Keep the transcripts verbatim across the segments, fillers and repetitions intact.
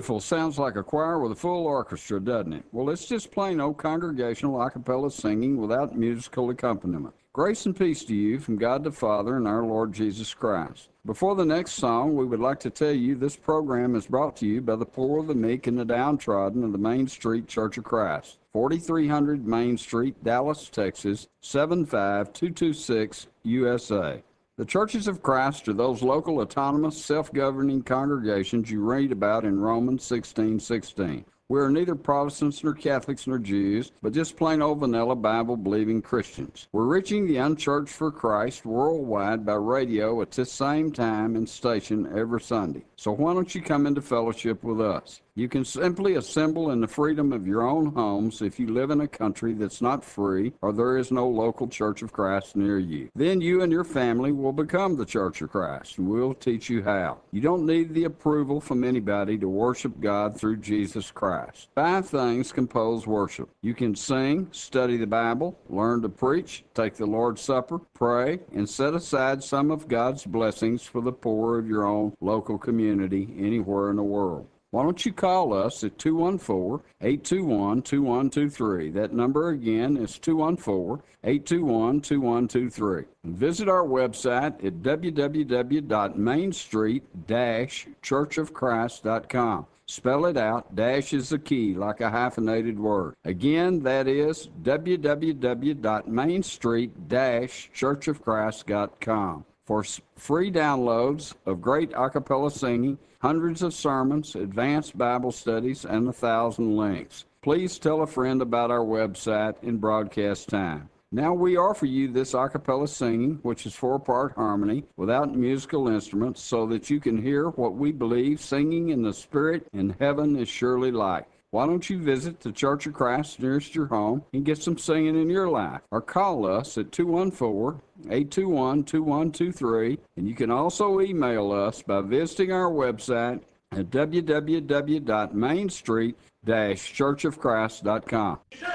Beautiful sounds like a choir with a full orchestra, doesn't it? Well, it's just plain old congregational a cappella singing without musical accompaniment. Grace and peace to you from God the Father and our Lord Jesus Christ. Before the next song, we would like to tell you this program is brought to you by the poor, the meek, and the downtrodden of the Main Street Church of Christ, forty-three hundred Main Street, Dallas, Texas, seven five two two six, U S A. The Churches of Christ are those local, autonomous, self-governing congregations you read about in Romans sixteen sixteen. We are neither Protestants nor Catholics nor Jews, but just plain old vanilla Bible-believing Christians. We're reaching the unchurched for Christ worldwide by radio at this same time and station every Sunday. So why don't you come into fellowship with us? You can simply assemble in the freedom of your own homes if you live in a country that's not free or there is no local Church of Christ near you. Then you and your family will become the Church of Christ, and we'll teach you how. You don't need the approval from anybody to worship God through Jesus Christ. Five things compose worship. You can sing, study the Bible, learn to preach, take the Lord's Supper, pray, and set aside some of God's blessings for the poor of your own local community anywhere in the world. Why don't you call us at two one four, eight two one, two one two three. That number again is two one four, eight two one, two one two three. And visit our website at w w w dot main street dash church of christ dot com. Spell it out. Dash is the key, like a hyphenated word. Again, that is w w w dot main street dash church of christ dot com. For free downloads of great a cappella singing, hundreds of sermons, advanced Bible studies, and a thousand links. Please tell a friend about our website in broadcast time. Now we offer you this a cappella singing, which is four-part harmony, without musical instruments, so that you can hear what we believe singing in the Spirit in heaven is surely like. Why don't you visit the Church of Christ nearest your home and get some singing in your life? Or call us at two one four, eight two one, two one two three. And you can also email us by visiting our website at w w w dot main street dash church of christ dot com.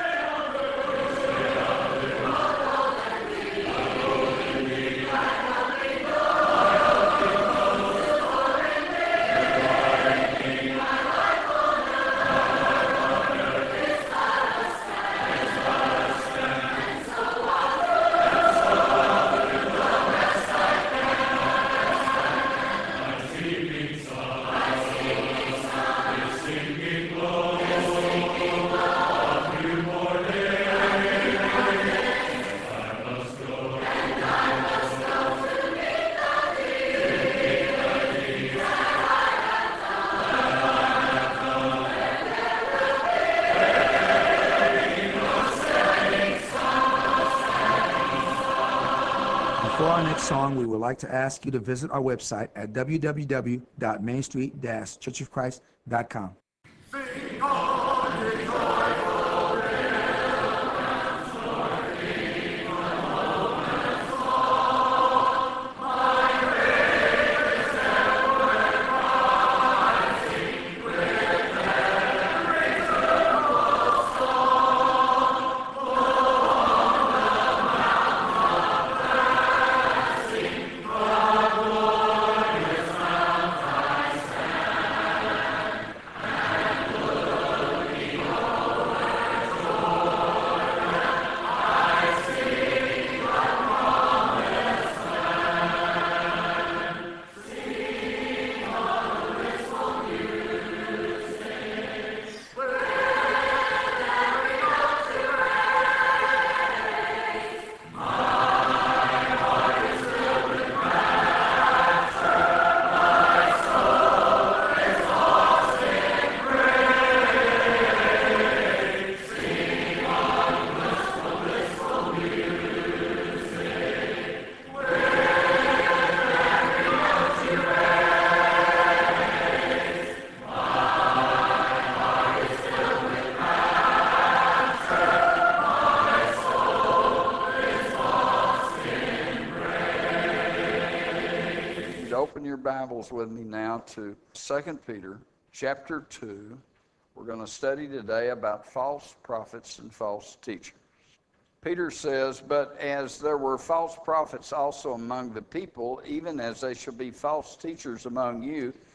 For our next song, we would like to ask you to visit our website at w w w dot main street dash church of christ dot com. Open your Bibles with me now to Second Peter chapter two. We're going to study today about false prophets and false teachers. Peter says, "But as there were false prophets also among the people, even as they shall be false teachers among you,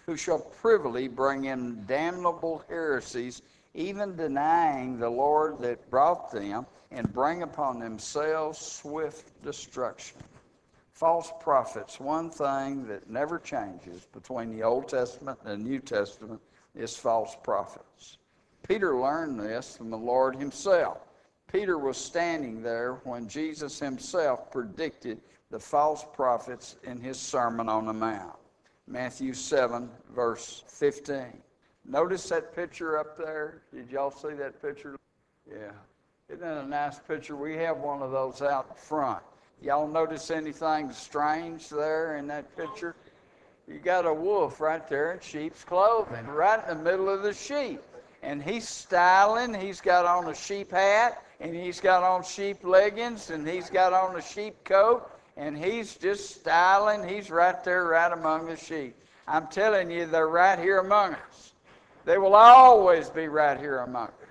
who shall privily bring in damnable heresies, even denying the Lord that brought them, and bring upon themselves swift destruction. False prophets, one thing that never changes between the Old Testament and the New Testament is false prophets. Peter learned this from the Lord himself. Peter was standing there when Jesus himself predicted the false prophets in his Sermon on the Mount. Matthew seven, verse fifteen. Notice that picture up there? Did y'all see that picture? Yeah. Isn't that a nice picture? We have one of those out front. Y'all notice anything strange there in that picture? You got a wolf right there in sheep's clothing, right in the middle of the sheep. And he's styling. He's got on a sheep hat, and he's got on sheep leggings, and he's got on a sheep coat, and he's just styling. He's right there, right among the sheep. I'm telling you, they're right here among us. They will always be right here among us.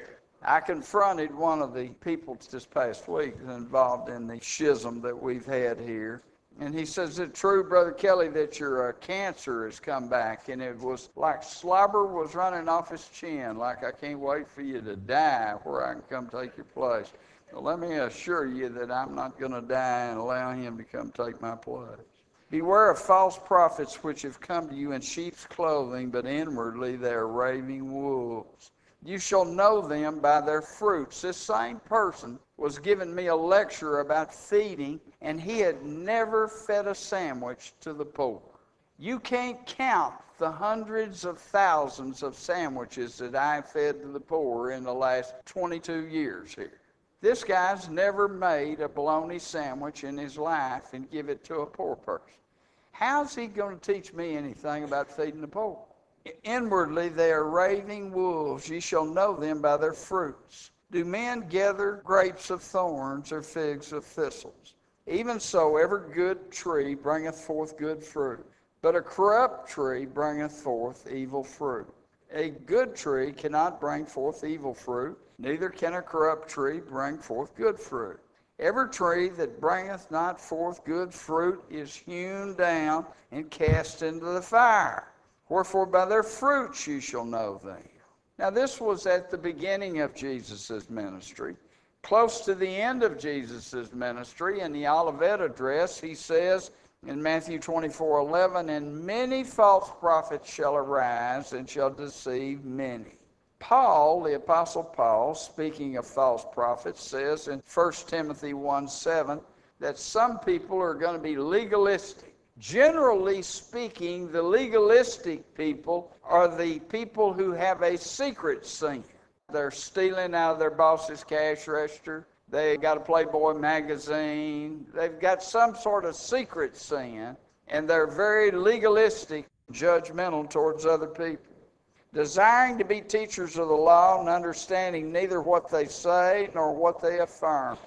I confronted one of the people this past week involved in the schism that we've had here. And he says, is it true, Brother Kelly, that your uh, cancer has come back? And it was like slobber was running off his chin, like I can't wait for you to die where I can come take your place. Well, let me assure you that I'm not going to die and allow him to come take my place. Beware of false prophets which have come to you in sheep's clothing, but inwardly they are raving wolves. You shall know them by their fruits. This same person was giving me a lecture about feeding, and he had never fed a sandwich to the poor. You can't count the hundreds of thousands of sandwiches that I've fed to the poor in the last twenty-two years here. This guy's never made a bologna sandwich in his life and give it to a poor person. How's he going to teach me anything about feeding the poor? Inwardly they are raving wolves. Ye shall know them by their fruits. Do men gather grapes of thorns or figs of thistles? Even so, every good tree bringeth forth good fruit, but a corrupt tree bringeth forth evil fruit. A good tree cannot bring forth evil fruit, neither can a corrupt tree bring forth good fruit. Every tree that bringeth not forth good fruit is hewn down and cast into the fire. Wherefore by their fruits you shall know them. Now this was at the beginning of Jesus' ministry. Close to the end of Jesus' ministry, in the Olivet address, he says in Matthew twenty-four eleven, and many false prophets shall arise and shall deceive many. Paul, the Apostle Paul, speaking of false prophets, says in First Timothy one seven that some people are going to be legalistic. Generally speaking, the legalistic people are the people who have a secret sin. They're stealing out of their boss's cash register. They got a Playboy magazine. They've got some sort of secret sin, and they're very legalistic, judgmental towards other people. Desiring to be teachers of the law and understanding neither what they say nor what they affirm.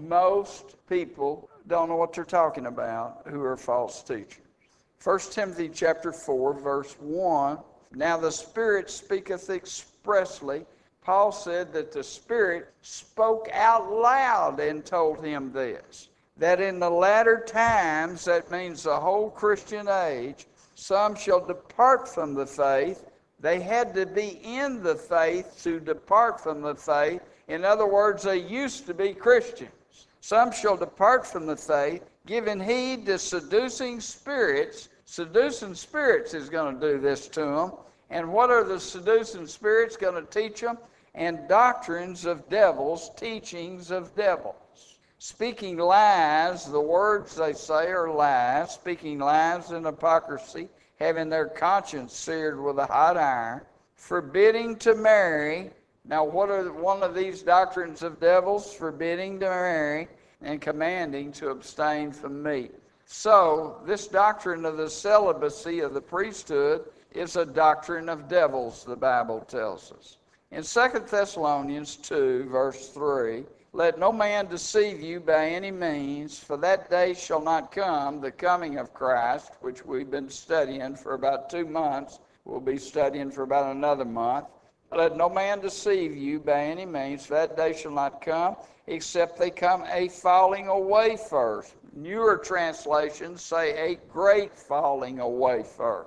Most people don't know what they're talking about who are false teachers. First Timothy chapter four, verse one, now the Spirit speaketh expressly. Paul said that the Spirit spoke out loud and told him this, that in the latter times, that means the whole Christian age, some shall depart from the faith. They had to be in the faith to depart from the faith. In other words, they used to be Christians. Some shall depart from the faith, giving heed to seducing spirits. Seducing spirits is going to do this to them. And what are the seducing spirits going to teach them? And doctrines of devils, teachings of devils. Speaking lies, the words they say are lies. Speaking lies and hypocrisy, having their conscience seared with a hot iron. Forbidding to marry. Now, what are one of these doctrines of devils? Forbidding to marry and commanding to abstain from meat. So, this doctrine of the celibacy of the priesthood is a doctrine of devils, the Bible tells us. In Second Thessalonians two, verse three, let no man deceive you by any means, for that day shall not come, the coming of Christ, which we've been studying for about two months. We'll be studying for about another month. Let no man deceive you by any means, for that day shall not come, except they come a falling away first. Newer translations say a great falling away first.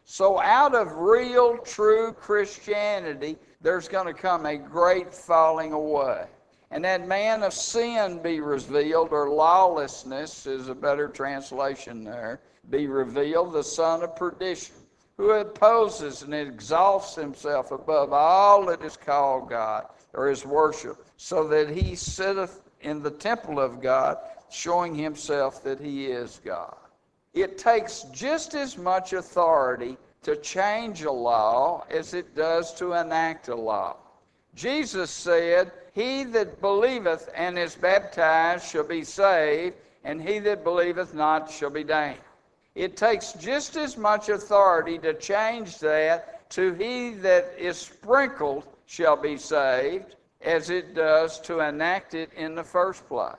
So out of real, true Christianity, there's going to come a great falling away. And that man of sin be revealed, or lawlessness is a better translation there, be revealed, the son of perdition, who opposes and exalts himself above all that is called God, or is worship, so that he sitteth in the temple of God, showing himself that he is God. It takes just as much authority to change a law as it does to enact a law. Jesus said, "He that believeth and is baptized shall be saved, and he that believeth not shall be damned." It takes just as much authority to change that to "he that is sprinkled shall be saved" as it does to enact it in the first place.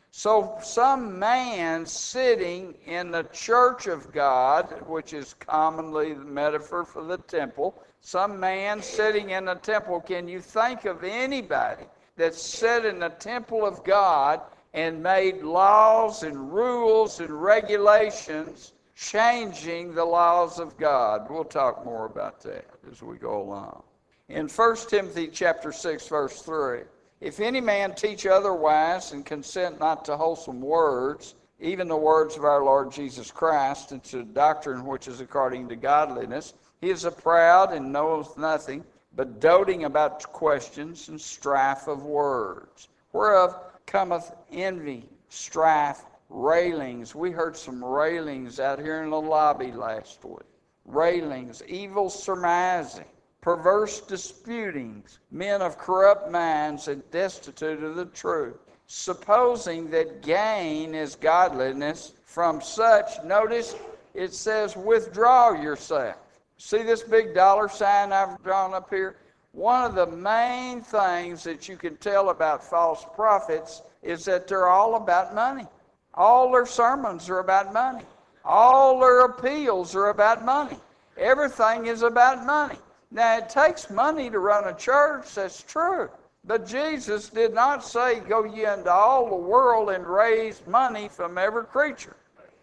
So some man sitting in the church of God, which is commonly the metaphor for the temple, some man sitting in the temple, can you think of anybody that sat in the temple of God and made laws and rules and regulations changing the laws of God? We'll talk more about that as we go along. In First Timothy chapter six, verse three, "If any man teach otherwise and consent not to wholesome words, even the words of our Lord Jesus Christ, and to doctrine which is according to godliness, he is a proud and knoweth nothing, but doting about questions and strife of words, whereof cometh envy, strife, railings." We heard some railings out here in the lobby last week. Railings, evil surmising, perverse disputings, men of corrupt minds and destitute of the truth, supposing that gain is godliness. From such, notice it says, "Withdraw yourself." See this big dollar sign I've drawn up here? One of the main things that you can tell about false prophets is that they're all about money. All their sermons are about money. All their appeals are about money. Everything is about money. Now, it takes money to run a church, that's true. But Jesus did not say, "Go ye into all the world and raise money from every creature."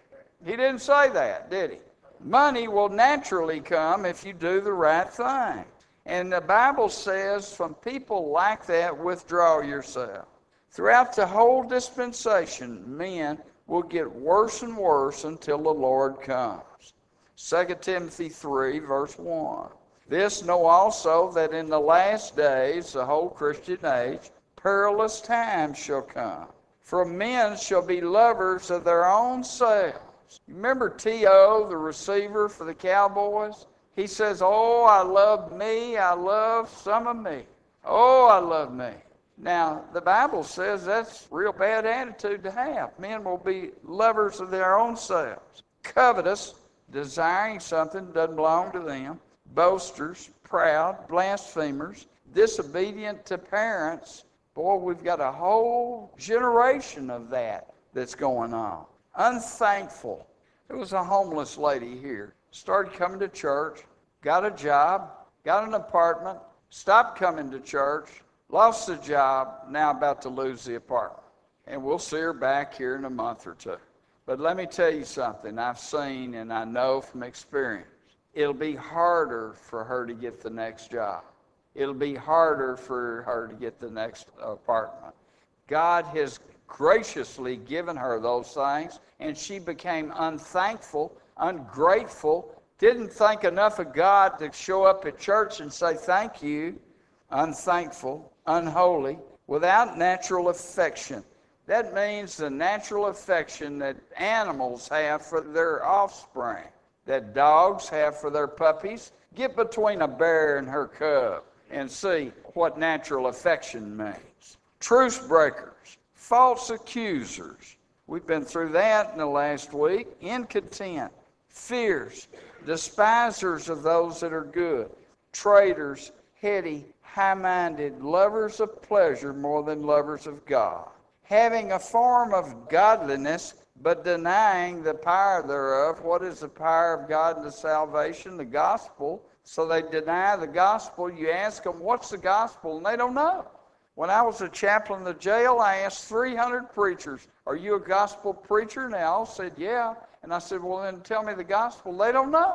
He didn't say that, did he? Money will naturally come if you do the right thing. And the Bible says, from people like that, withdraw yourself. Throughout the whole dispensation, men will get worse and worse until the Lord comes. Second Timothy three, verse one. "This know also, that in the last days," the whole Christian age, "perilous times shall come. For men shall be lovers of their own selves." You remember T O, the receiver for the Cowboys? He says, "Oh, I love me. I love some of me. Oh, I love me." Now, the Bible says that's a real bad attitude to have. Men will be lovers of their own selves, covetous, desiring something that doesn't belong to them, boasters, proud, blasphemers, disobedient to parents. Boy, we've got a whole generation of that that's going on. Unthankful. There was a homeless lady here. Started coming to church, got a job, got an apartment, stopped coming to church, lost the job, now about to lose the apartment. And we'll see her back here in a month or two. But let me tell you something I've seen and I know from experience. It'll be harder for her to get the next job. It'll be harder for her to get the next apartment. God has graciously given her those things, and she became unthankful, ungrateful, didn't think enough of God to show up at church and say thank you, unthankful, unholy, without natural affection. That means the natural affection that animals have for their offspring, that dogs have for their puppies. Get between a bear and her cub and see what natural affection means. Truce breakers, false accusers. We've been through that in the last week. Incontent, fierce, despisers of those that are good, traitors, heady, high-minded, lovers of pleasure more than lovers of God, having a form of godliness, but denying the power thereof. What is the power of God in the salvation? The gospel. So they deny the gospel. You ask them, what's the gospel? And they don't know. When I was a chaplain in the jail, I asked three hundred preachers, are you a gospel preacher? And they all said, yeah. And I said, well, then tell me the gospel. They don't know.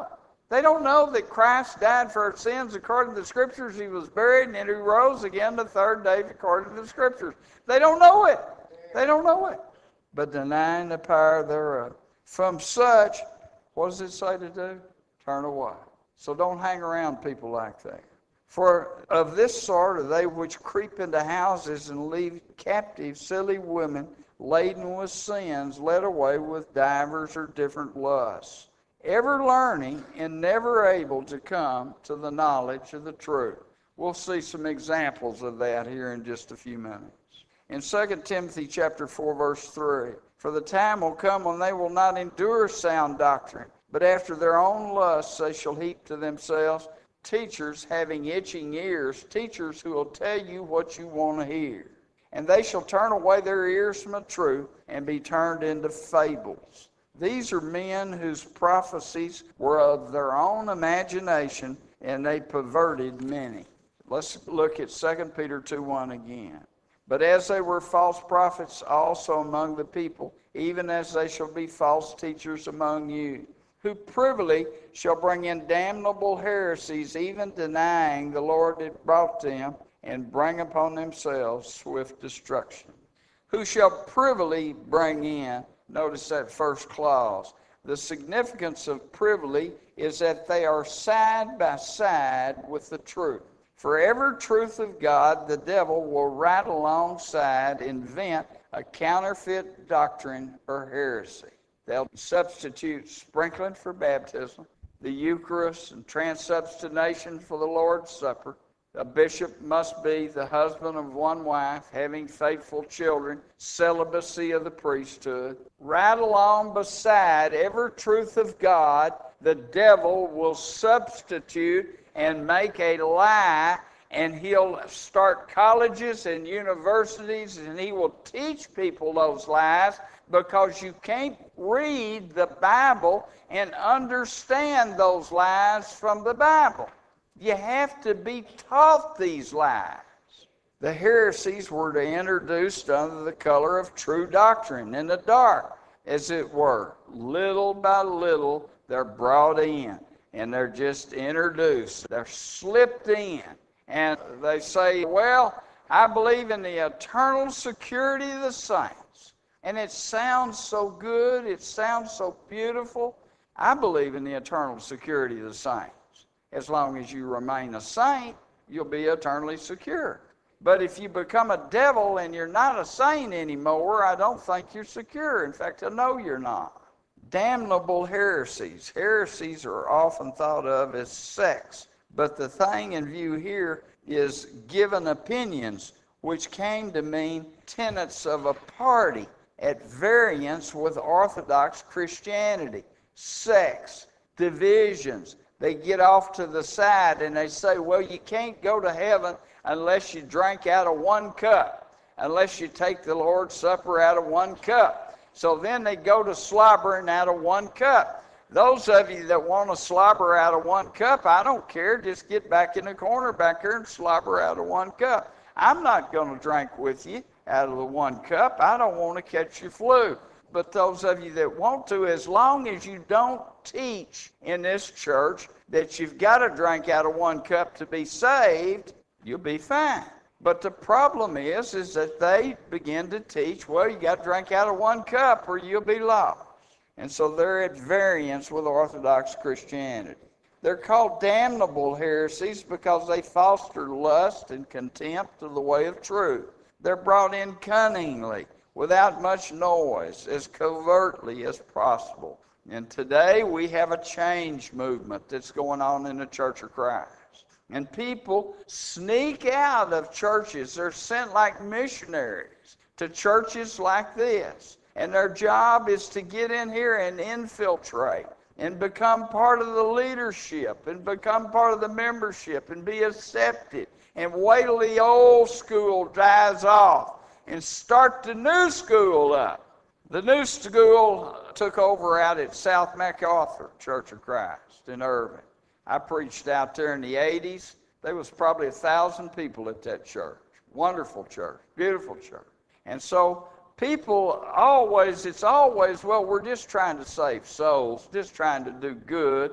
They don't know that Christ died for our sins according to the Scriptures. He was buried and then he rose again the third day according to the Scriptures. They don't know it. They don't know it. But denying the power thereof. From such, what does it say to do? Turn away. So don't hang around people like that. For of this sort are they which creep into houses and leave captive silly women laden with sins, led away with divers or different lusts, ever learning and never able to come to the knowledge of the truth. We'll see some examples of that here in just a few minutes. In Second Timothy chapter four, verse three, for the time will come when they will not endure sound doctrine, but after their own lusts they shall heap to themselves teachers having itching ears, teachers who will tell you what you want to hear. And they shall turn away their ears from the truth and be turned into fables. These are men whose prophecies were of their own imagination, and they perverted many. Let's look at Second Peter two one again. But as they were false prophets also among the people, even as they shall be false teachers among you, who privily shall bring in damnable heresies, even denying the Lord that brought them, and bring upon themselves swift destruction. Who shall privily bring in, notice that first clause. The significance of privily is that they are side by side with the truth. For every truth of God, the devil will right alongside invent a counterfeit doctrine or heresy. They'll substitute sprinkling for baptism, the Eucharist and transubstantiation for the Lord's Supper. A bishop must be the husband of one wife, having faithful children, celibacy of the priesthood. Right along beside every truth of God, the devil will substitute and make a lie, and he'll start colleges and universities, and he will teach people those lies, because you can't read the Bible and understand those lies from the Bible. You have to be taught these lies. The heresies were to introduced under the color of true doctrine in the dark, as it were. Little by little, they're brought in, and they're just introduced. They're slipped in, and they say, well, I believe in the eternal security of the saints. And it sounds so good. It sounds so beautiful. I believe in the eternal security of the saints. As long as you remain a saint, you'll be eternally secure. But if you become a devil and you're not a saint anymore, I don't think you're secure. In fact, I know you're not. Damnable heresies. Heresies are often thought of as sects. But the thing in view here is given opinions, which came to mean tenets of a party at variance with Orthodox Christianity. Sects, divisions. They get off to the side and they say, well, you can't go to heaven unless you drink out of one cup, unless you take the Lord's Supper out of one cup. So then they go to slobbering out of one cup. Those of you that want to slobber out of one cup, I don't care. Just get back in the corner back here and slobber out of one cup. I'm not going to drink with you out of the one cup. I don't want to catch your flu. But those of you that want to, as long as you don't teach in this church that you've got to drink out of one cup to be saved, you'll be fine. But the problem is, is that they begin to teach, well, you got to drink out of one cup or you'll be lost. And so they're at variance with Orthodox Christianity. They're called damnable heresies because they foster lust and contempt of the way of truth. They're brought in cunningly, without much noise, as covertly as possible. And today we have a change movement that's going on in the Church of Christ. And people sneak out of churches. They're sent like missionaries to churches like this. And their job is to get in here and infiltrate and become part of the leadership and become part of the membership and be accepted and wait till the old school dies off and start the new school up. The new school took over out at South MacArthur Church of Christ in Irving. I preached out there in the eighties. There was probably a thousand people at that church. Wonderful church, beautiful church. And so people always, it's always, well, we're just trying to save souls, just trying to do good.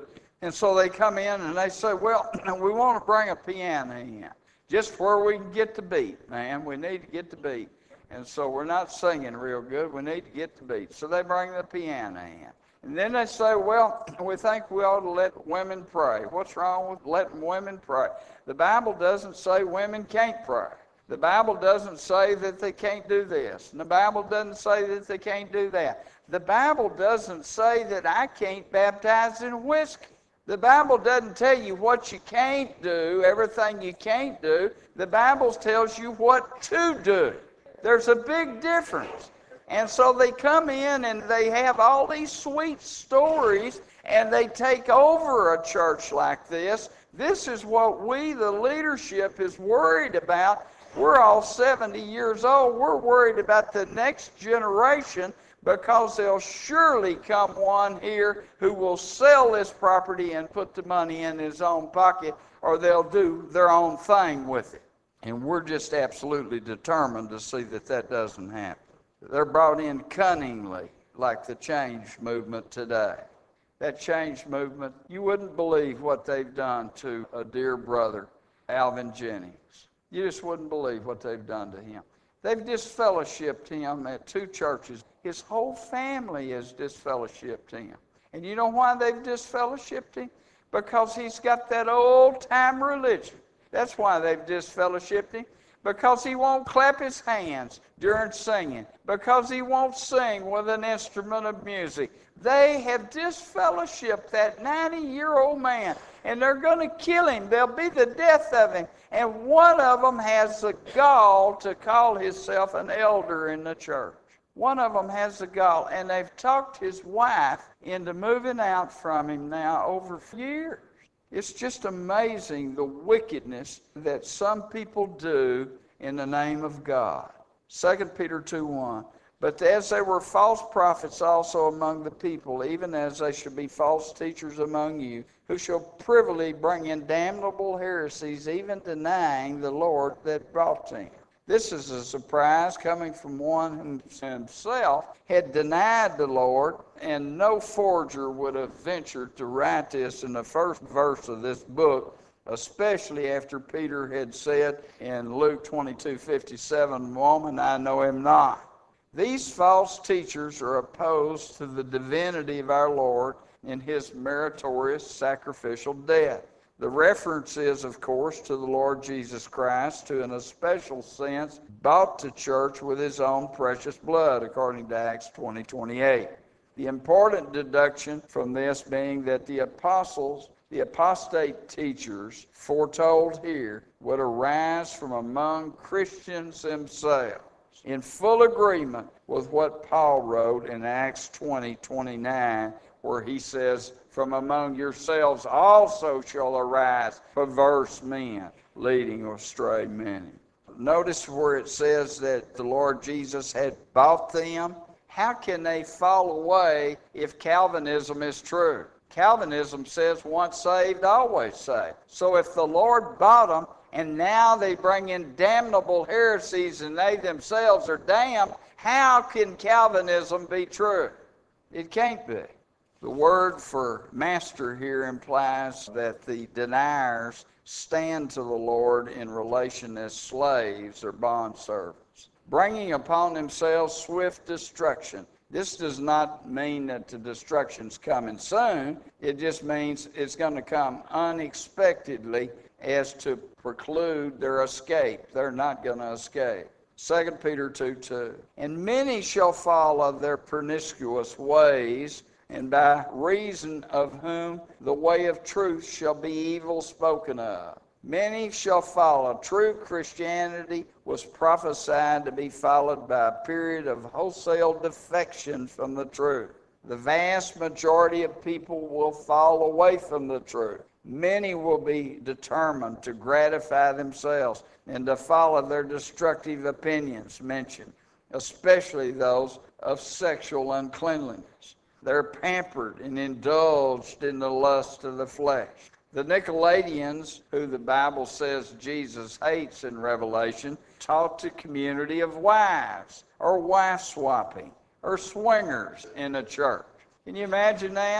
And so they come in and they say, well, we want to bring a piano in, just where we can get the beat, man. We need to get the beat. And so we're not singing real good. We need to get the beat. So they bring the piano in. And then they say, well, we think we ought to let women pray. What's wrong with letting women pray? The Bible doesn't say women can't pray. The Bible doesn't say that they can't do this. And the Bible doesn't say that they can't do that. The Bible doesn't say that I can't baptize in whiskey. The Bible doesn't tell you what you can't do, everything you can't do. The Bible tells you what to do. There's a big difference. And so they come in and they have all these sweet stories and they take over a church like this. This is what we, the leadership, is worried about. We're all seventy years old. We're worried about the next generation, because there'll surely come one here who will sell this property and put the money in his own pocket, or they'll do their own thing with it. And we're just absolutely determined to see that that doesn't happen. They're brought in cunningly, like the change movement today. That change movement, you wouldn't believe what they've done to a dear brother, Alvin Jennings. You just wouldn't believe what they've done to him. They've disfellowshipped him at two churches. His whole family has disfellowshipped him. And you know why they've disfellowshipped him? Because he's got that old-time religion. That's why they've disfellowshipped him. Because he won't clap his hands during singing. Because he won't sing with an instrument of music. They have disfellowshipped that ninety-year-old man. And they're going to kill him. They'll be the death of him. And one of them has the gall to call himself an elder in the church. One of them has the gall. And they've talked his wife into moving out from him now over years. It's just amazing the wickedness that some people do in the name of God. Second Peter two one. But as there were false prophets also among the people, even as there shall be false teachers among you, who shall privily bring in damnable heresies, even denying the Lord that brought them. This is a surprise coming from one who himself had denied the Lord, and no forger would have ventured to write this in the first verse of this book, especially after Peter had said in Luke twenty-two fifty-seven, "Woman, I know him not." These false teachers are opposed to the divinity of our Lord in his meritorious sacrificial death. The reference is, of course, to the Lord Jesus Christ, who in a special sense bought the church with his own precious blood, according to Acts twenty twenty-eight. The important deduction from this being that the apostles, the apostate teachers foretold here, would arise from among Christians themselves, in full agreement with what Paul wrote in Acts twenty twenty-nine, where he says, "From among yourselves also shall arise perverse men, leading astray many." Notice where it says that the Lord Jesus had bought them. How can they fall away if Calvinism is true? Calvinism says once saved, always saved. So if the Lord bought them, and now they bring in damnable heresies and they themselves are damned, how can Calvinism be true? It can't be. The word for master here implies that the deniers stand to the Lord in relation as slaves or bondservants, bringing upon themselves swift destruction. This does not mean that the destruction's coming soon. It just means it's going to come unexpectedly as to preclude their escape. They're not going to escape. Second Peter two two. And many shall follow their pernicious ways, and by reason of whom the way of truth shall be evil spoken of. Many shall follow. True Christianity was prophesied to be followed by a period of wholesale defection from the truth. The vast majority of people will fall away from the truth. Many will be determined to gratify themselves and to follow their destructive opinions mentioned, especially those of sexual uncleanliness. They're pampered and indulged in the lust of the flesh. The Nicolaitans, who the Bible says Jesus hates in Revelation, taught the community of wives, or wife swapping, or swingers in a church. Can you imagine that?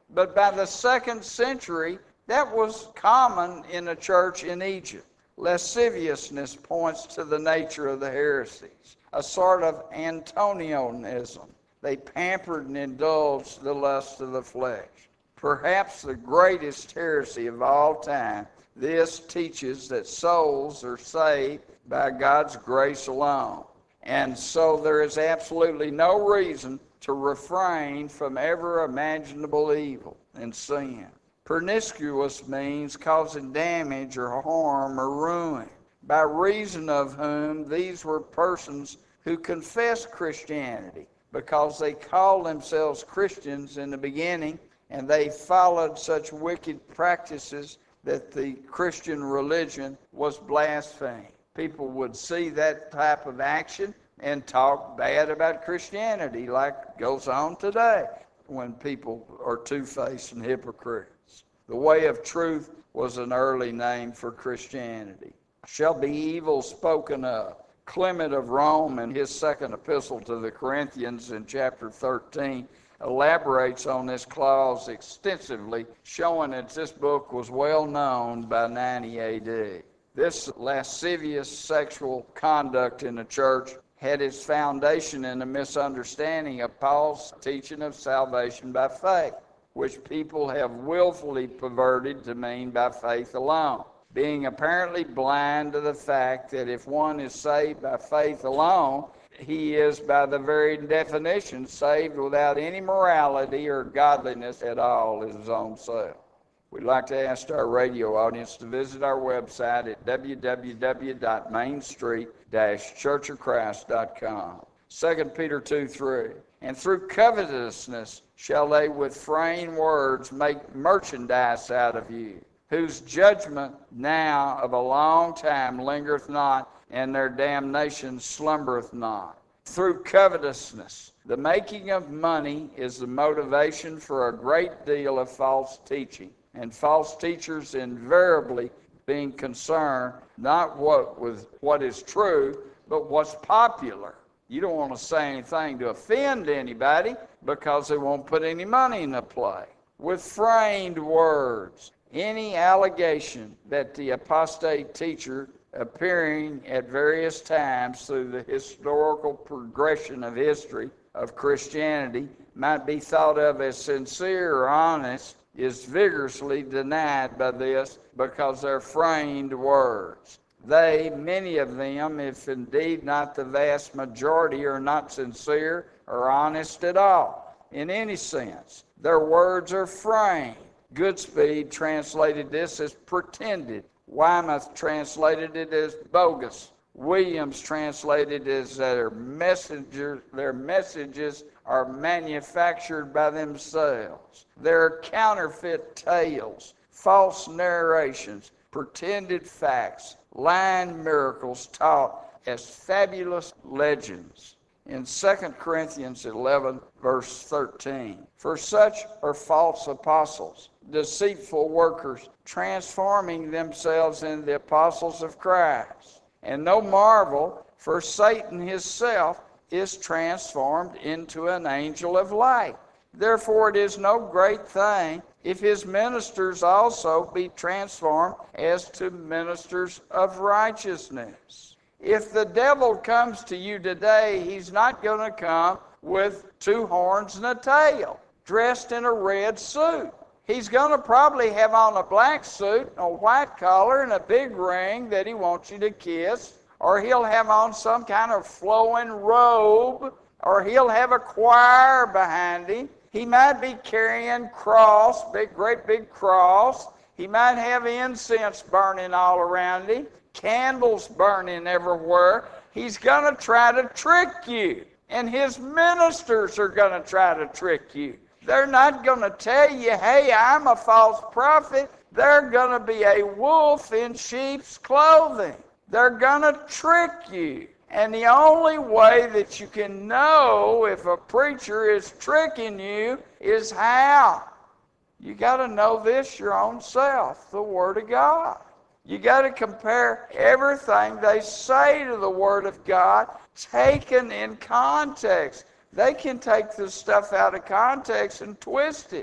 But by the second century, that was common in a church in Egypt. Lasciviousness points to the nature of the heresies, a sort of Antonionism. They pampered and indulged the lust of the flesh. Perhaps the greatest heresy of all time, this teaches that souls are saved by God's grace alone. And so there is absolutely no reason to refrain from every imaginable evil and sin. Promiscuous means causing damage or harm or ruin, by reason of whom these were persons who confessed Christianity because they called themselves Christians in the beginning, and they followed such wicked practices that the Christian religion was blasphemed. People would see that type of action and talk bad about Christianity, like goes on today when people are two-faced and hypocrites. The way of truth was an early name for Christianity. Shall be evil spoken of. Clement of Rome, in his second epistle to the Corinthians in chapter thirteen, elaborates on this clause extensively, showing that this book was well known by ninety A D. This lascivious sexual conduct in the church had its foundation in a misunderstanding of Paul's teaching of salvation by faith, which people have willfully perverted to mean by faith alone, being apparently blind to the fact that if one is saved by faith alone, he is by the very definition saved without any morality or godliness at all in his own self. We'd like to ask our radio audience to visit our website at w w w dot main street dash church of christ dot com. Second Peter two three. And through covetousness shall they with vain words make merchandise out of you, whose judgment now of a long time lingereth not, and their damnation slumbereth not. Through covetousness. The making of money is the motivation for a great deal of false teaching, and false teachers invariably being concerned not what with what is true, but what's popular. You don't want to say anything to offend anybody because they won't put any money in the play. With framed words, any allegation that the apostate teacher, appearing at various times through the historical progression of history of Christianity, might be thought of as sincere or honest, is vigorously denied by this because they're framed words. They, many of them, if indeed not the vast majority, are not sincere or honest at all in any sense. Their words are framed. Goodspeed translated this as pretended. Weymouth translated it as bogus. Williams translated it as their messengers, their messages are manufactured by themselves. They're counterfeit tales, false narrations, pretended facts, lying miracles taught as fabulous legends. In Second Corinthians eleven, verse thirteen, for such are false apostles, deceitful workers, transforming themselves into the apostles of Christ. And no marvel, for Satan himself is transformed into an angel of light. Therefore it is no great thing if his ministers also be transformed as to ministers of righteousness. If the devil comes to you today, he's not going to come with two horns and a tail, dressed in a red suit. He's going to probably have on a black suit, a white collar, and a big ring that he wants you to kiss, or he'll have on some kind of flowing robe, or he'll have a choir behind him. He might be carrying cross, big, great big cross. He might have incense burning all around him, candles burning everywhere. He's going to try to trick you, and his ministers are going to try to trick you. They're not going to tell you, hey, I'm a false prophet. They're going to be a wolf in sheep's clothing. They're going to trick you. And the only way that you can know if a preacher is tricking you is how? You got to know this your own self, the Word of God. You got to compare everything they say to the Word of God taken in context. They can take this stuff out of context and twist it.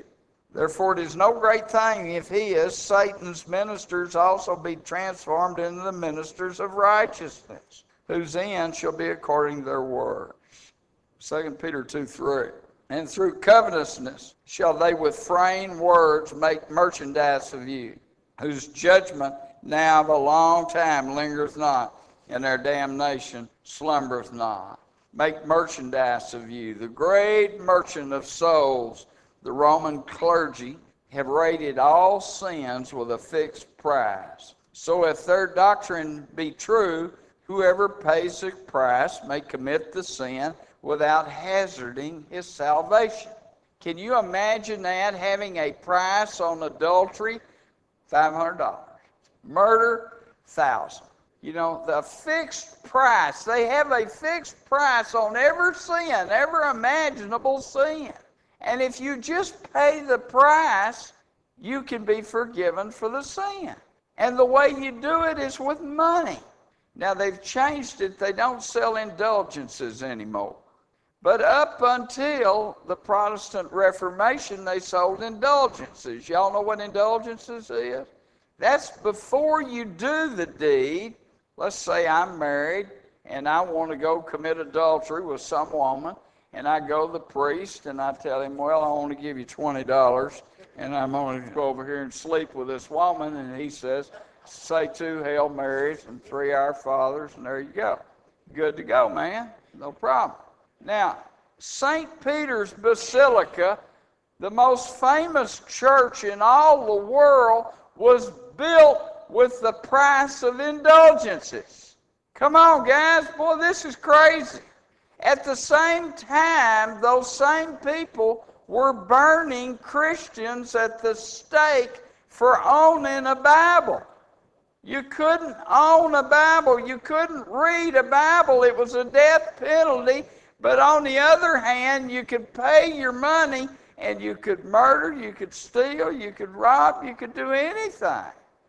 Therefore it is no great thing if he, as Satan's ministers, also be transformed into the ministers of righteousness, whose end shall be according to their works. Second Peter two three. And through covetousness shall they with vain words make merchandise of you, whose judgment now of a long time lingereth not, and their damnation slumbereth not. Make merchandise of you. The great merchant of souls, the Roman clergy, have rated all sins with a fixed price. So if their doctrine be true, whoever pays the price may commit the sin without hazarding his salvation. Can you imagine that, having a price on adultery? five hundred dollars. Murder? one thousand dollars. You know, the fixed price. They have a fixed price on every sin, every imaginable sin. And if you just pay the price, you can be forgiven for the sin. And the way you do it is with money. Now, they've changed it. They don't sell indulgences anymore. But up until the Protestant Reformation, they sold indulgences. Y'all know what indulgences is? That's before you do the deed. Let's say I'm married and I want to go commit adultery with some woman, and I go to the priest and I tell him, well, I want to give you twenty dollars and I'm going to go over here and sleep with this woman. And he says, say two Hail Marys and three Our Fathers, and there you go. Good to go, man. No problem. Now, Saint Peter's Basilica, the most famous church in all the world, was built with the price of indulgences. Come on, guys. Boy, this is crazy. At the same time, those same people were burning Christians at the stake for owning a Bible. You couldn't own a Bible. You couldn't read a Bible. It was a death penalty. But on the other hand, you could pay your money and you could murder, you could steal, you could rob, you could do anything.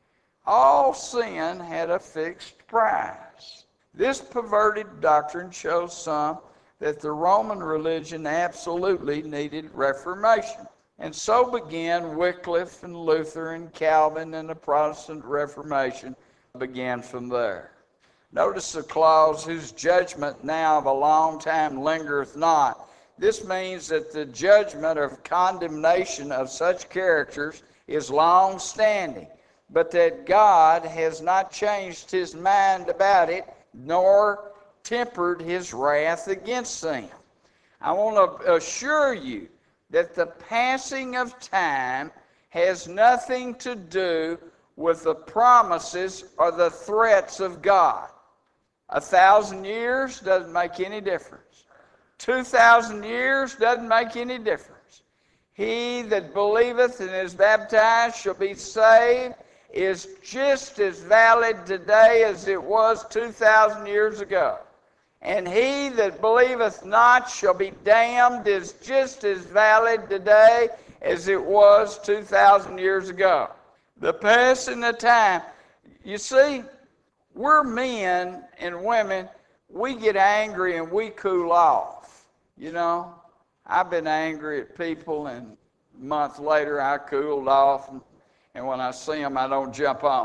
All sin had a fixed price. This perverted doctrine shows some that the Roman religion absolutely needed reformation. And so began Wycliffe and Luther and Calvin, and the Protestant Reformation began from there. Notice the clause, whose judgment now of a long time lingereth not. This means that the judgment of condemnation of such characters is long standing, but that God has not changed his mind about it, nor tempered his wrath against them. I want to assure you that the passing of time has nothing to do with the promises or the threats of God. A thousand years doesn't make any difference. Two thousand years doesn't make any difference. He that believeth and is baptized shall be saved is just as valid today as it was two thousand years ago. And he that believeth not shall be damned is just as valid today as it was two thousand years ago. The passing of time. You see, we're men and women, we get angry and we cool off. You know, I've been angry at people, and a month later I cooled off, and, and when I see them I don't jump on.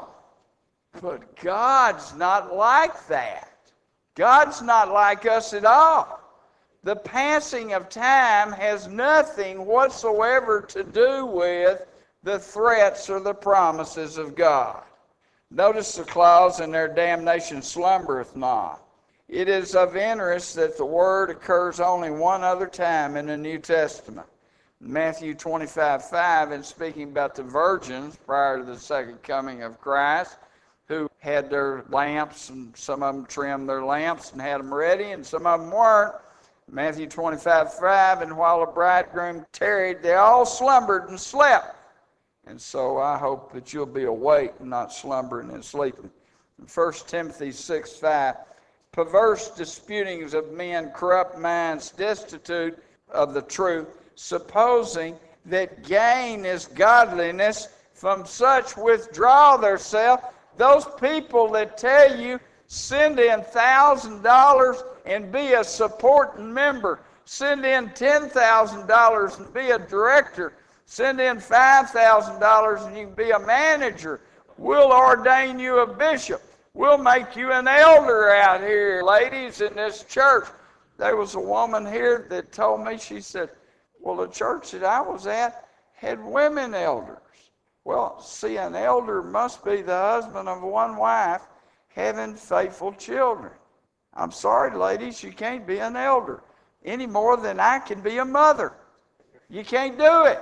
But God's not like that. God's not like us at all. The passing of time has nothing whatsoever to do with the threats or the promises of God. Notice the clause, and their damnation slumbereth not. It is of interest that the word occurs only one other time in the New Testament. Matthew twenty-five five, and speaking about the virgins prior to the second coming of Christ, who had their lamps, and some of them trimmed their lamps and had them ready, and some of them weren't. Matthew twenty-five five, and while the bridegroom tarried, they all slumbered and slept. And so I hope that you'll be awake and not slumbering and sleeping. In First Timothy six five, perverse disputings of men, corrupt minds, destitute of the truth, supposing that gain is godliness, from such withdraw theirselves. Those people that tell you, send in one thousand dollars and be a supporting member, send in ten thousand dollars and be a director, Send in five thousand dollars and you can be a manager. We'll ordain you a bishop. We'll make you an elder out here, ladies, in this church. There was a woman here that told me, she said, well, the church that I was at had women elders. Well, see, an elder must be the husband of one wife having faithful children. I'm sorry, ladies, you can't be an elder any more than I can be a mother. You can't do it.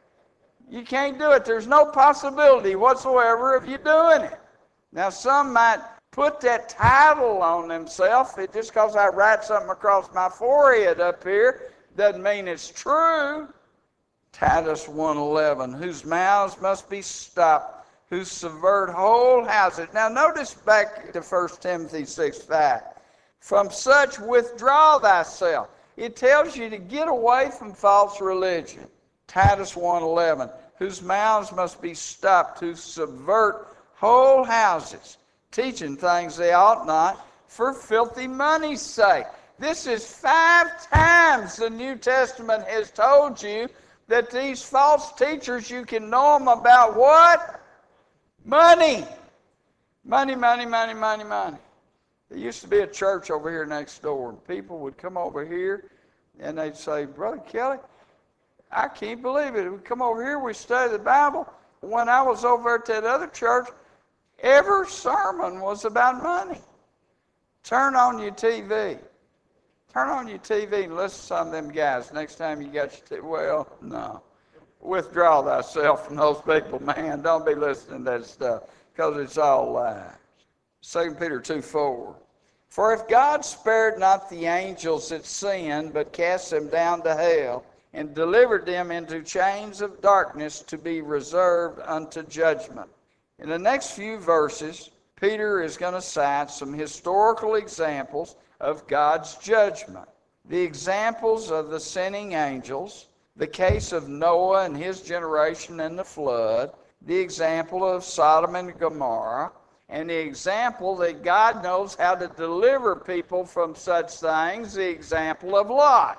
You can't do it. There's no possibility whatsoever of you doing it. Now, some might put that title on themselves. It just because I write something across my forehead up here doesn't mean it's true. Titus one eleven, whose mouths must be stopped, who subvert whole houses. Now, notice back to First Timothy six five. From such withdraw thyself. It tells you to get away from false religion. Titus one eleven, whose mouths must be stopped, who subvert whole houses, teaching things they ought not, for filthy money's sake. This is five times the New Testament has told you that these false teachers, you can know them about what? Money. Money, money, money, money, money. There used to be a church over here next door, and people would come over here, and they'd say, Brother Kelly, I can't believe it. We come over here, we study the Bible. When I was over at that other church, every sermon was about money. Turn on your T V. Turn on your T V and listen to some of them guys. Next time you got your T V, well, no. Withdraw thyself from those people, man. Don't be listening to that stuff, because it's all lies. Second Peter two four. For if God spared not the angels that sinned, but cast them down to hell, and delivered them into chains of darkness to be reserved unto judgment. In the next few verses, Peter is going to cite some historical examples of God's judgment. The examples of the sinning angels, the case of Noah and his generation in the flood, the example of Sodom and Gomorrah, and the example that God knows how to deliver people from such things, the example of Lot.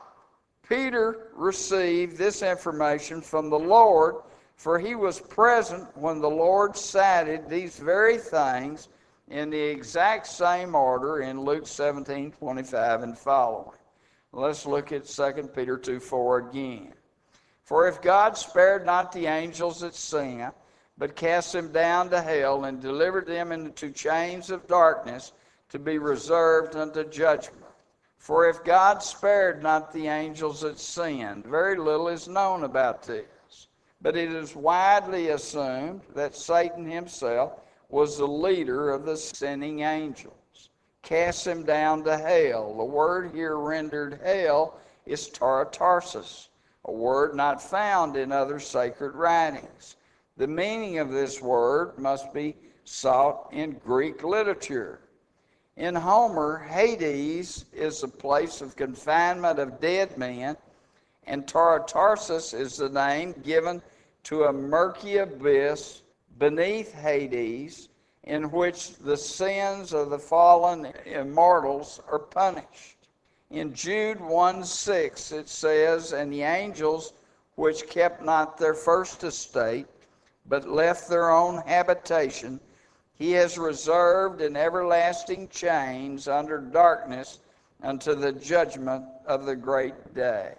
Peter received this information from the Lord, for he was present when the Lord cited these very things in the exact same order in Luke seventeen twenty-five and following. Let's look at Second Peter two four again. For if God spared not the angels that sinned, but cast them down to hell and delivered them into chains of darkness to be reserved unto judgment. For if God spared not the angels that sinned, very little is known about this. But it is widely assumed that Satan himself was the leader of the sinning angels. Cast them down to hell. The word here rendered hell is Tartarsus, a word not found in other sacred writings. The meaning of this word must be sought in Greek literature. In Homer, Hades is the place of confinement of dead men, and Tartarsus is the name given to a murky abyss beneath Hades, in which the sins of the fallen immortals are punished. In Jude one six it says, and the angels which kept not their first estate, but left their own habitation, he has reserved in everlasting chains under darkness unto the judgment of the great day.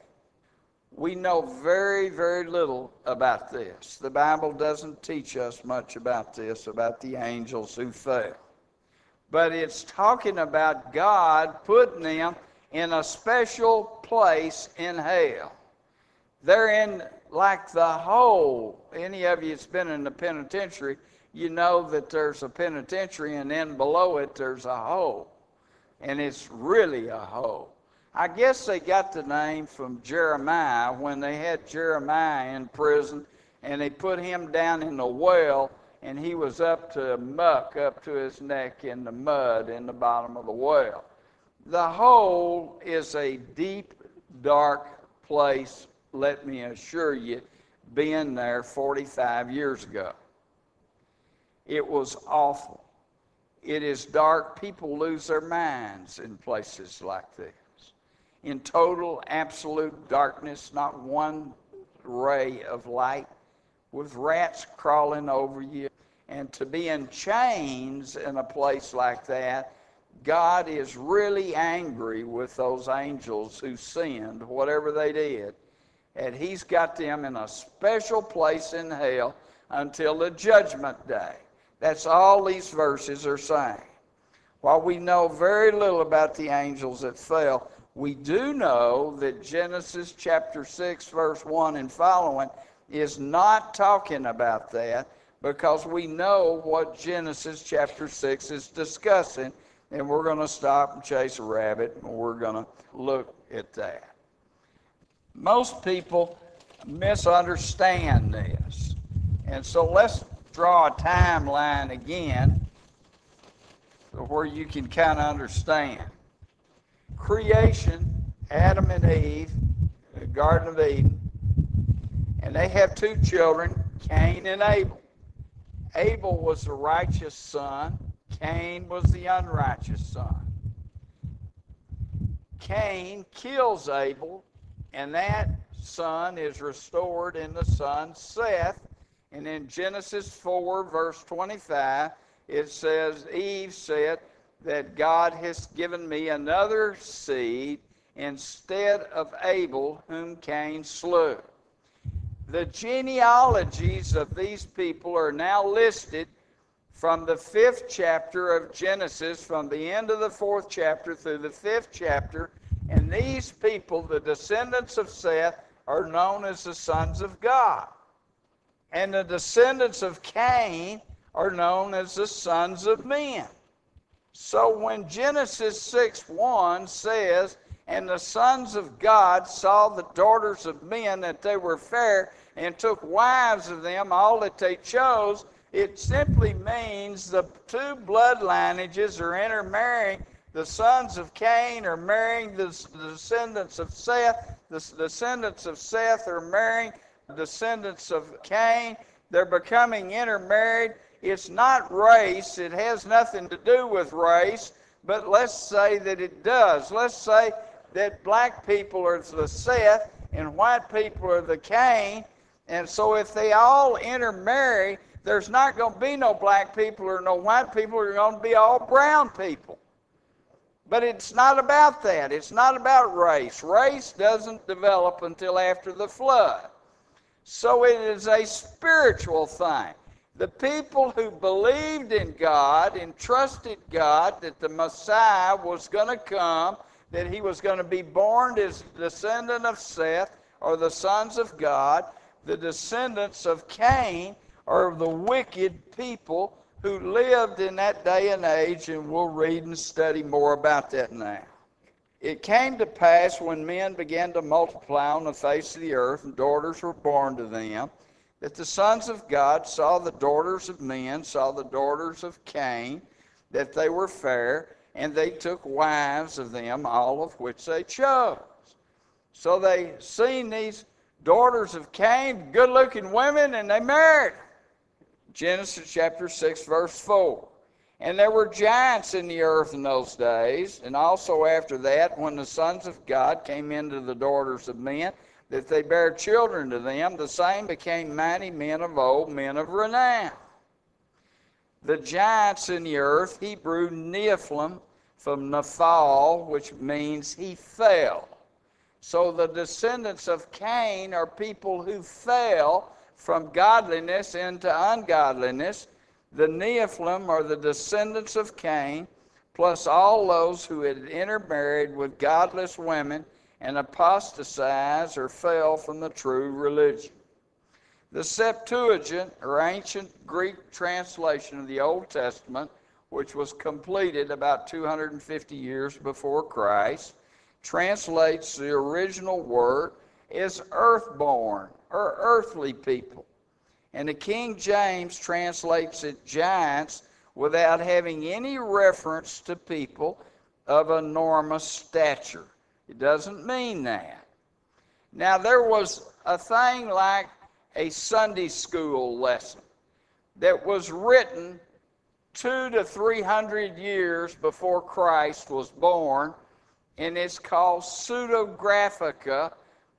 We know very, very little about this. The Bible doesn't teach us much about this, about the angels who fell. But it's talking about God putting them in a special place in hell. They're in like the hole. Any of you that's been in the penitentiary, you know that there's a penitentiary, and then below it there's a hole. And it's really a hole. I guess they got the name from Jeremiah when they had Jeremiah in prison, and they put him down in the well, and he was up to muck, up to his neck in the mud in the bottom of the well. The hole is a deep, dark place, let me assure you, being there forty-five years ago. It was awful. It is dark. People lose their minds in places like this. In total, absolute darkness, not one ray of light with rats crawling over you. And to be in chains in a place like that, God is really angry with those angels who sinned, whatever they did. And he's got them in a special place in hell until the judgment day. That's all these verses are saying. While we know very little about the angels that fell, we do know that Genesis chapter six, verse one and following is not talking about that, because we know what Genesis chapter six is discussing, and we're going to stop and chase a rabbit, and we're going to look at that. Most people misunderstand this, and so let's draw a timeline again where you can kind of understand. Creation, Adam and Eve, the Garden of Eden, and they have two children, Cain and Abel. Abel was the righteous son. Cain was the unrighteous son. Cain kills Abel, and that son is restored in the son Seth. And in Genesis four, verse twenty-five, it says, Eve said that God has given me another seed instead of Abel, whom Cain slew. The genealogies of these people are now listed from the fifth chapter of Genesis, from the end of the fourth chapter through the fifth chapter, and these people, the descendants of Seth, are known as the sons of God. And the descendants of Cain are known as the sons of men. So when Genesis six one says, and the sons of God saw the daughters of men that they were fair, and took wives of them, all that they chose, it simply means the two blood lineages are intermarrying. The sons of Cain are marrying the, the descendants of Seth. The descendants of Seth are marrying the descendants of Cain. They're becoming intermarried. It's not race. It has nothing to do with race, but let's say that it does. Let's say that black people are the Seth and white people are the Cain. And so if they all intermarry, there's not going to be no black people or no white people. There's going to be all brown people. But it's not about that. It's not about race. Race doesn't develop until after the flood. So it is a spiritual thing. The people who believed in God and trusted God that the Messiah was going to come, that he was going to be born as descendant of Seth, or the sons of God. The descendants of Cain are the wicked people who lived in that day and age, and we'll read and study more about that now. It came to pass when men began to multiply on the face of the earth, and daughters were born to them, that the sons of God saw the daughters of men, saw the daughters of Cain, that they were fair, and they took wives of them, all of which they chose. So they seen these daughters of Cain, good-looking women, and they married them. Genesis chapter six, verse four. And there were giants in the earth in those days, and also after that, when the sons of God came into the daughters of men, that they bare children to them, the same became mighty men of old, men of renown. The giants in the earth, Hebrew Nephilim, from Nephal, which means he fell. So the descendants of Cain are people who fell from godliness into ungodliness. The Nephilim are the descendants of Cain, plus all those who had intermarried with godless women and apostatized or fell from the true religion. The Septuagint, or ancient Greek translation of the Old Testament, which was completed about two hundred fifty years before Christ, translates the original word as earthborn, or earthly people. And the King James translates it giants without having any reference to people of enormous stature. It doesn't mean that. Now, there was a thing like a Sunday school lesson that was written two to three hundred years before Christ was born, and it's called Pseudographica,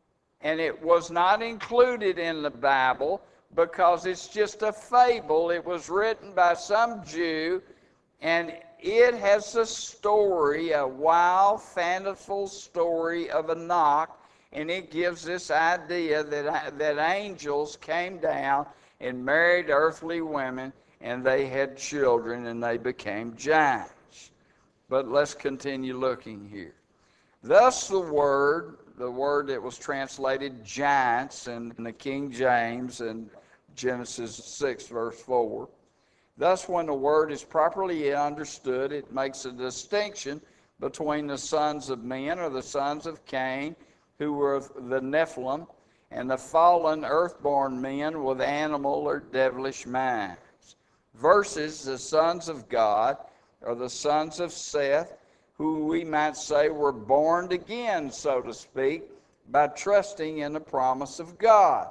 and it was not included in the Bible because it's just a fable. It was written by some Jew, and it has a story, a wild, fanciful story of Enoch, and it gives this idea that, that angels came down and married earthly women, and they had children, and they became giants. But let's continue looking here. Thus the word, the word that was translated giants in the King James in Genesis six, verse four. Thus, when the word is properly understood, it makes a distinction between the sons of men, or the sons of Cain, who were the Nephilim, and the fallen earthborn men with animal or devilish minds, versus the sons of God, or the sons of Seth, who we might say were born again, so to speak, by trusting in the promise of God,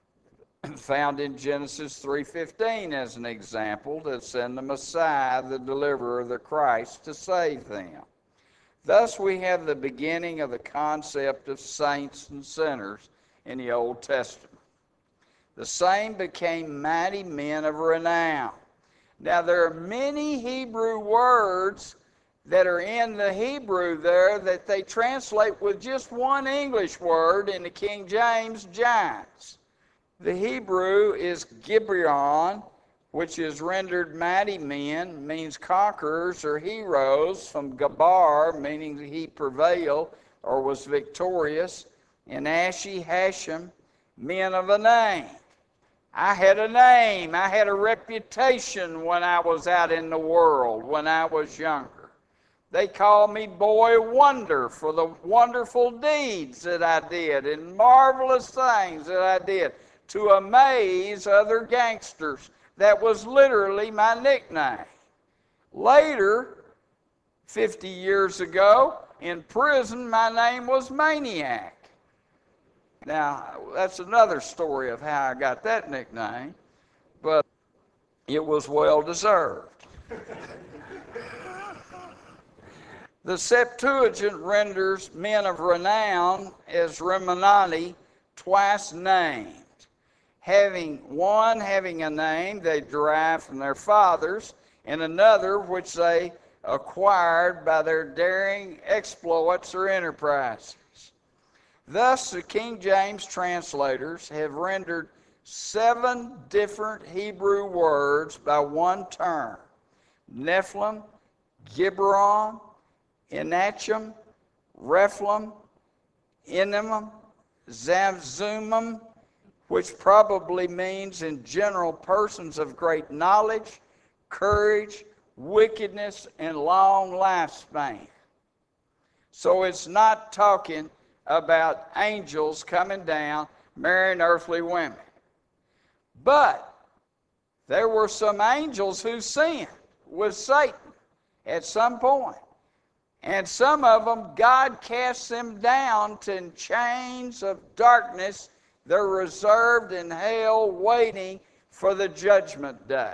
found in Genesis three fifteen as an example, that send the Messiah, the deliverer, the Christ, to save them. Thus we have the beginning of the concept of saints and sinners in the Old Testament. The same became mighty men of renown. Now there are many Hebrew words that are in the Hebrew there that they translate with just one English word in the King James, giants. The Hebrew is Gibeon, which is rendered mighty men, means conquerors or heroes, from Gabar, meaning he prevailed or was victorious, and Ashi Hashem, men of a name. I had a name, I had a reputation when I was out in the world, when I was younger. They called me Boy Wonder for the wonderful deeds that I did and marvelous things that I did to amaze other gangsters. That was literally my nickname. Later, fifty years ago, in prison, my name was Maniac. Now, that's another story of how I got that nickname, but it was well deserved. The Septuagint renders men of renown as Remanani, twice named. Having one having a name they derived from their fathers, and another which they acquired by their daring exploits or enterprises. Thus, the King James translators have rendered seven different Hebrew words by one term: Nephilim, Giberon, Enachim, Rephilim, Enimim, Zamzumim, which probably means in general persons of great knowledge, courage, wickedness, and long lifespan. So it's not talking about angels coming down marrying earthly women. But there were some angels who sinned with Satan at some point. And some of them, God cast them down to chains of darkness. They're reserved in hell waiting for the judgment day.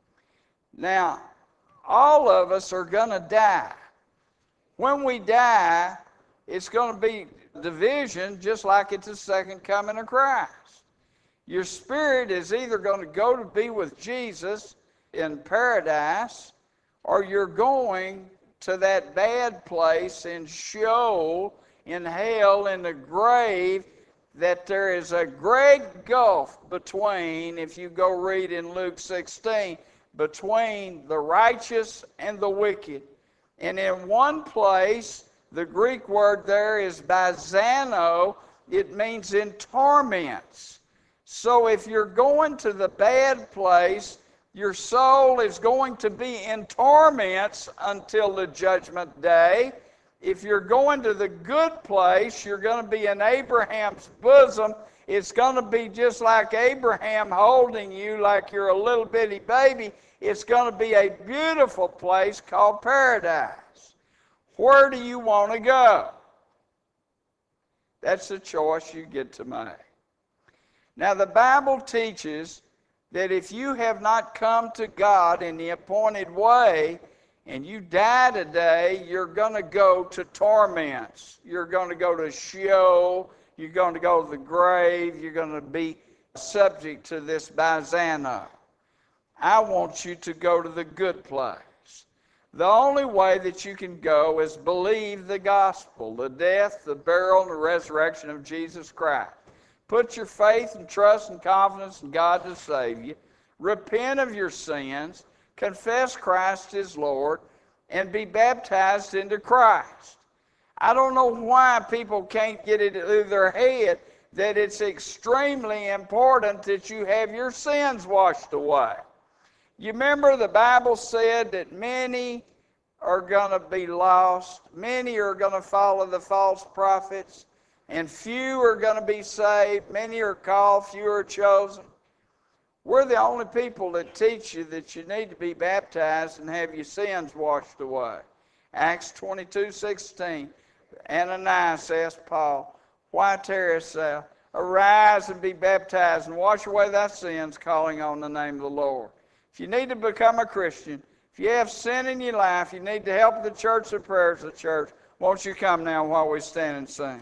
Now, all of us are going to die. When we die, it's going to be division just like it's the second coming of Christ. Your spirit is either going to go to be with Jesus in paradise, or you're going to that bad place in Sheol, in hell, in the grave, that there is a great gulf between, if you go read in Luke sixteen, between the righteous and the wicked. And in one place, the Greek word there is bazano. It means in torments. So if you're going to the bad place, your soul is going to be in torments until the judgment day. If you're going to the good place, you're going to be in Abraham's bosom. It's going to be just like Abraham holding you like you're a little bitty baby. It's going to be a beautiful place called paradise. Where do you want to go? That's the choice you get to make. Now, the Bible teaches that if you have not come to God in the appointed way, and you die today, you're going to go to torments. You're going to go to Sheol. You're going to go to the grave. You're going to be subject to this Bizana. I want you to go to the good place. The only way that you can go is believe the gospel, the death, the burial, and the resurrection of Jesus Christ. Put your faith and trust and confidence in God to save you. Repent of your sins, confess Christ as Lord, and be baptized into Christ. I don't know why people can't get it through their head that it's extremely important that you have your sins washed away. You remember the Bible said that many are going to be lost, many are going to follow the false prophets, and few are going to be saved. Many are called, few are chosen. We're the only people that teach you that you need to be baptized and have your sins washed away. Acts twenty-two sixteen. Ananias asked Paul, "Why tarriest thou? Arise and be baptized and wash away thy sins, calling on the name of the Lord." If you need to become a Christian, if you have sin in your life, you need to help the church, the prayers of the church. Won't you come now while we stand and sing?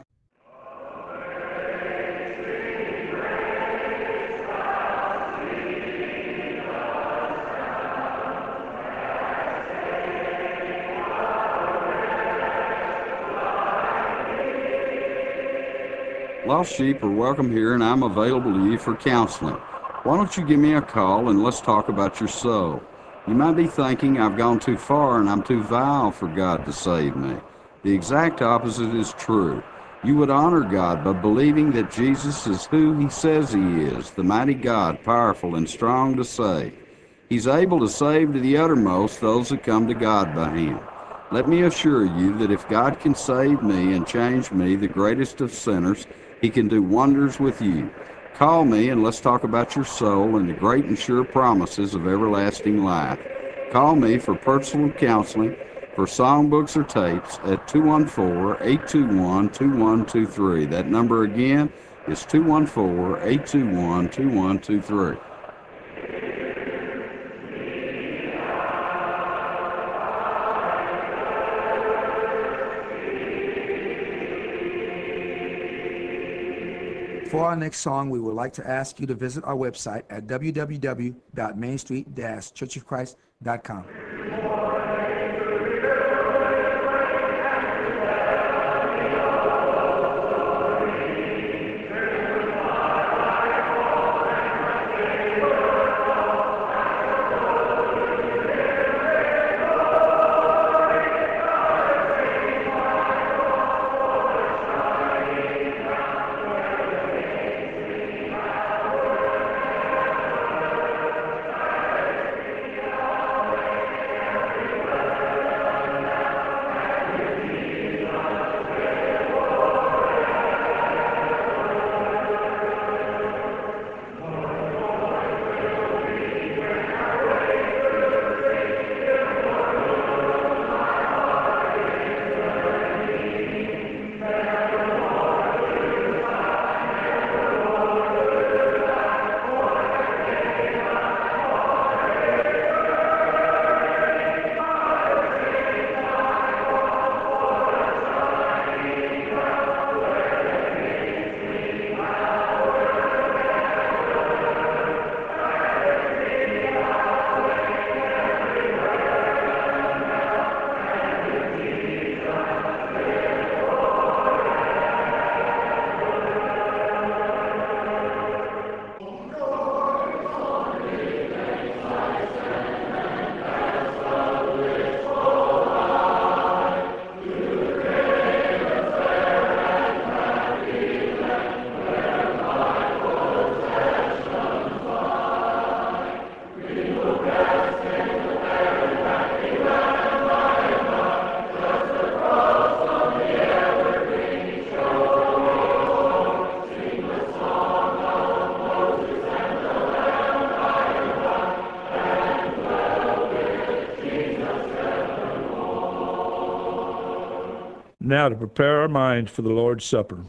Lost sheep are welcome here, and I'm available to you for counseling. Why don't you give me a call and let's talk about your soul? You might be thinking I've gone too far and I'm too vile for God to save me. The exact opposite is true. You would honor God by believing that Jesus is who He says He is, the mighty God, powerful and strong to save. He's able to save to the uttermost those that come to God by Him. Let me assure you that if God can save me and change me, the greatest of sinners, He can do wonders with you. Call me and let's talk about your soul and the great and sure promises of everlasting life. Call me for personal counseling, for songbooks or tapes at two one four, eight two one, two one two three. That number again is two one four, eight two one, two one two three. For our next song, we would like to ask you to visit our website at w w w dot main street dash church of christ dot com. Now to prepare our minds for the Lord's Supper.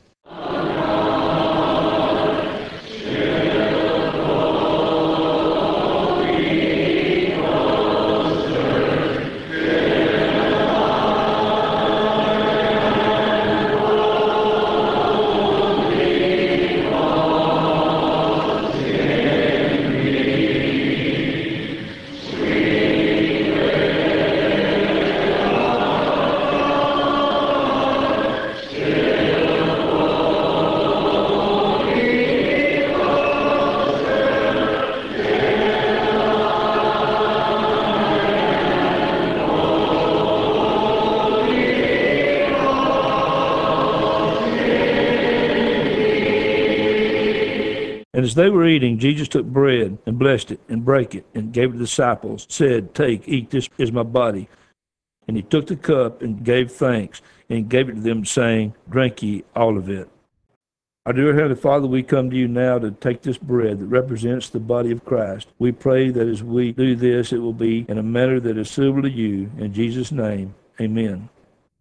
as they were eating, Jesus took bread and blessed it and brake it and gave it to the disciples, said, Take, eat, this is my body. And he took the cup and gave thanks and gave it to them, saying, Drink ye all of it. Our dear Heavenly Father, we come to you now to take this bread that represents the body of Christ. We pray that as we do this, it will be in a manner that is suitable to you. In Jesus' name, amen.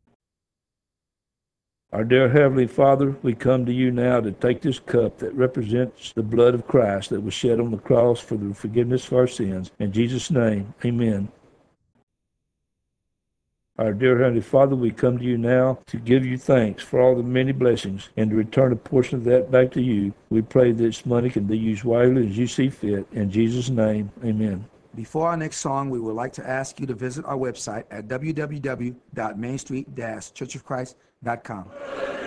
Our dear Heavenly Father, we come to you now to take this cup that represents the blood of Christ that was shed on the cross for the forgiveness of our sins. In Jesus' name, amen. Our dear Heavenly Father, we come to you now to give you thanks for all the many blessings and to return a portion of that back to you. We pray that this money can be used wisely as you see fit. In Jesus' name, amen. Before our next song, we would like to ask you to visit our website at w w w dot main street dash church of christ dot com.